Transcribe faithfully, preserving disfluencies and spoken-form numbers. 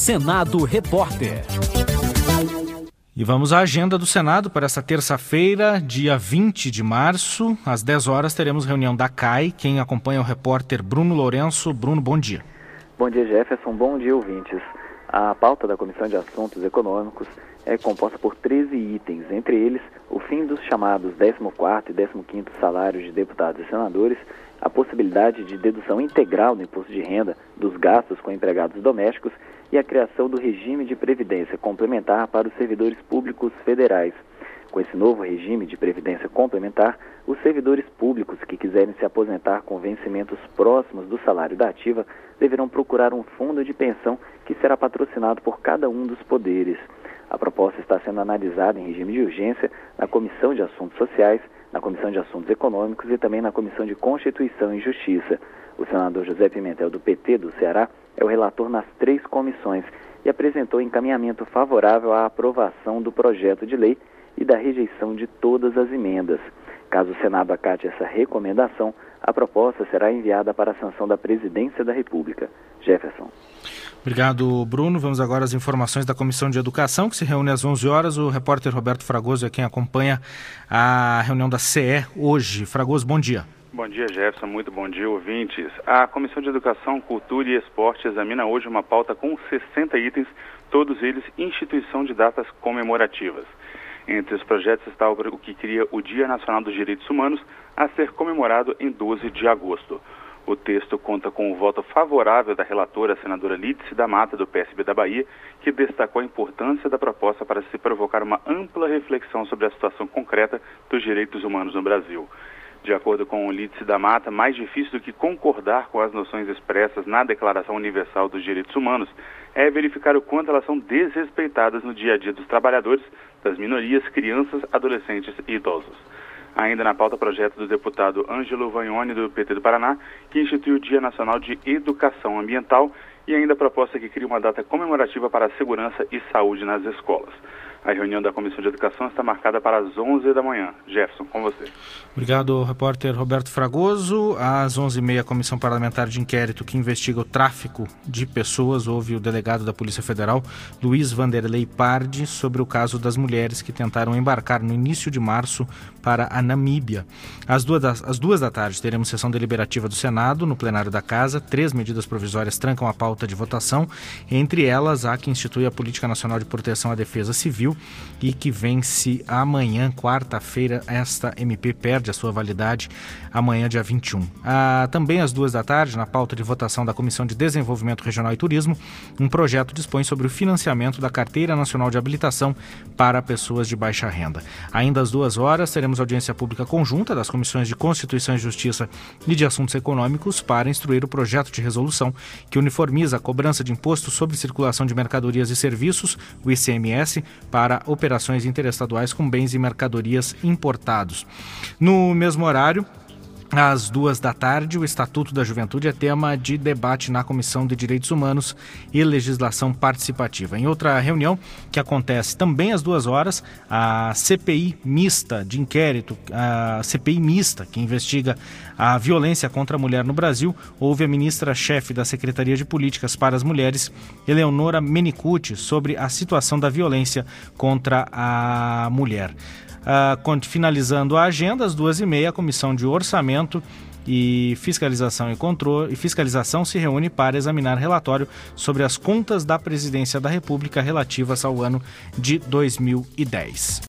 Senado Repórter. E vamos à agenda do Senado para esta terça-feira, dia vinte de março. Às dez horas teremos reunião da C A I. Quem acompanha é o repórter Bruno Lourenço. Bruno, bom dia. Bom dia, Jefferson. Bom dia, ouvintes. A pauta da Comissão de Assuntos Econômicos é composta por treze itens, entre eles o fim dos chamados décimo quarto e décimo quinto salários de deputados e senadores, a possibilidade de dedução integral do imposto de renda dos gastos com empregados domésticos e a criação do regime de previdência complementar para os servidores públicos federais. Com esse novo regime de previdência complementar, os servidores públicos que quiserem se aposentar com vencimentos próximos do salário da ativa deverão procurar um fundo de pensão que será patrocinado por cada um dos poderes. A proposta está sendo analisada em regime de urgência na Comissão de Assuntos Sociais, na Comissão de Assuntos Econômicos e também na Comissão de Constituição e Justiça. O senador José Pimentel, do P T do Ceará, é o relator nas três comissões e apresentou encaminhamento favorável à aprovação do projeto de lei e da rejeição de todas as emendas. Caso o Senado acate essa recomendação, a proposta será enviada para a sanção da Presidência da República. Jefferson. Obrigado, Bruno. Vamos agora às informações da Comissão de Educação, que se reúne às onze horas. O repórter Roberto Fragoso é quem acompanha a reunião da C E hoje. Fragoso, bom dia. Bom dia, Jefferson. Muito bom dia, ouvintes. A Comissão de Educação, Cultura e Esporte examina hoje uma pauta com sessenta itens, todos eles instituição de datas comemorativas. Entre os projetos está o que cria o Dia Nacional dos Direitos Humanos, a ser comemorado em doze de agosto. O texto conta com o voto favorável da relatora, a senadora Lídice da Mata, do P S B da Bahia, que destacou a importância da proposta para se provocar uma ampla reflexão sobre a situação concreta dos direitos humanos no Brasil. De acordo com o Lídice da Mata, mais difícil do que concordar com as noções expressas na Declaração Universal dos Direitos Humanos é verificar o quanto elas são desrespeitadas no dia a dia dos trabalhadores, das minorias, crianças, adolescentes e idosos. Ainda na pauta, projeto do deputado Ângelo Vagnoni, do P T do Paraná, que institui o Dia Nacional de Educação Ambiental, e ainda a proposta que cria uma data comemorativa para a segurança e saúde nas escolas. A reunião da Comissão de Educação está marcada para as onze da manhã. Jefferson, com você. Obrigado, repórter Roberto Fragoso. Às onze e meia, a Comissão Parlamentar de Inquérito que investiga o tráfico de pessoas ouve o delegado da Polícia Federal, Luiz Vanderlei Pardi, sobre o caso das mulheres que tentaram embarcar no início de março para a Namíbia. Às duas, da, às duas da tarde, teremos sessão deliberativa do Senado, no plenário da Casa. Três medidas provisórias trancam a pauta de votação. Entre elas, há que institui a Política Nacional de Proteção à Defesa Civil e que vence amanhã, quarta-feira. Esta M P perde a sua validade amanhã, dia vinte e um. Ah, também às duas da tarde, na pauta de votação da Comissão de Desenvolvimento Regional e Turismo, um projeto dispõe sobre o financiamento da Carteira Nacional de Habilitação para pessoas de baixa renda. Ainda às duas horas, teremos audiência pública conjunta das Comissões de Constituição e Justiça e de Assuntos Econômicos para instruir o projeto de resolução que uniformiza a cobrança de imposto sobre circulação de mercadorias e serviços, o I C M S, para operações interestaduais com bens e mercadorias importados. No mesmo horário, às duas da tarde, o Estatuto da Juventude é tema de debate na Comissão de Direitos Humanos e Legislação Participativa. Em outra reunião, que acontece também às duas horas, a C P I mista de inquérito, a C P I mista que investiga a violência contra a mulher no Brasil, ouve a ministra-chefe da Secretaria de Políticas para as Mulheres, Eleonora Menicucci, sobre a situação da violência contra a mulher. Uh, finalizando a agenda, às duas e meia, a Comissão de Orçamento e Fiscalização e Controle e Fiscalização se reúne para examinar relatório sobre as contas da Presidência da República relativas ao ano de dois mil e dez.